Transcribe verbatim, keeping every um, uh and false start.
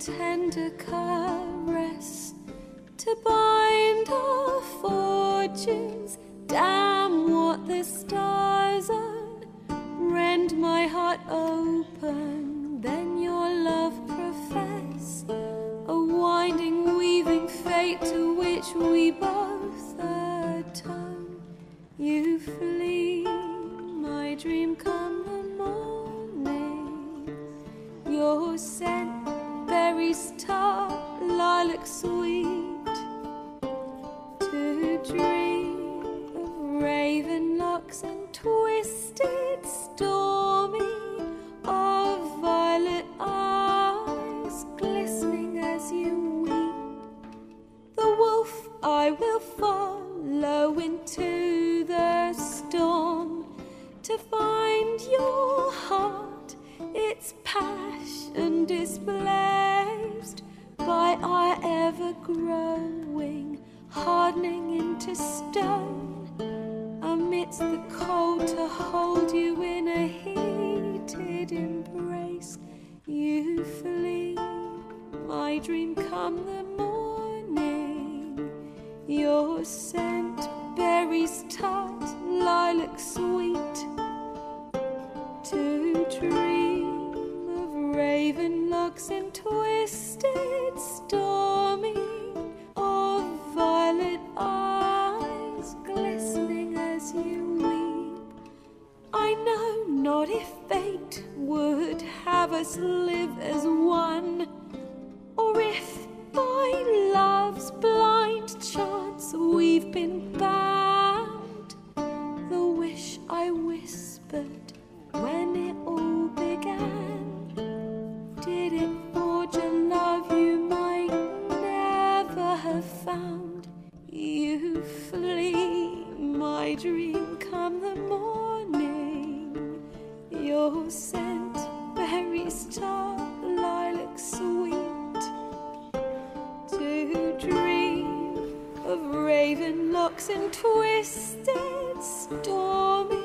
tender caress to bind our fortunes. Damn what the stars own, rend my heart open, then your love profess, a winding, weaving fate to which we both atone. You flee, my dream come the morning, your scent, berries tart, lilac sweet, to dream of raven locks and twisted stormy, of violet eyes glistening as you weep. The wolf I will follow into the storm, to find your heart, its passion displaced by our ever-growing, hardening into stone. Amidst the cold, to hold you in a heated embrace. You flee, my dream come the morning, your scent, berries tart, lilac sweet, to dream of raven locks and twisted stormy, of violet eyes glistening as you weep. I know not if fate would have us live as one, or if by love's blind chance we've been bound. The wish I whispered when it all began, did it forge a love you might never have found? You flee, my dream come the morning, your scent, berries tart, lilac sweet, to dream of raven locks and twisted stormy,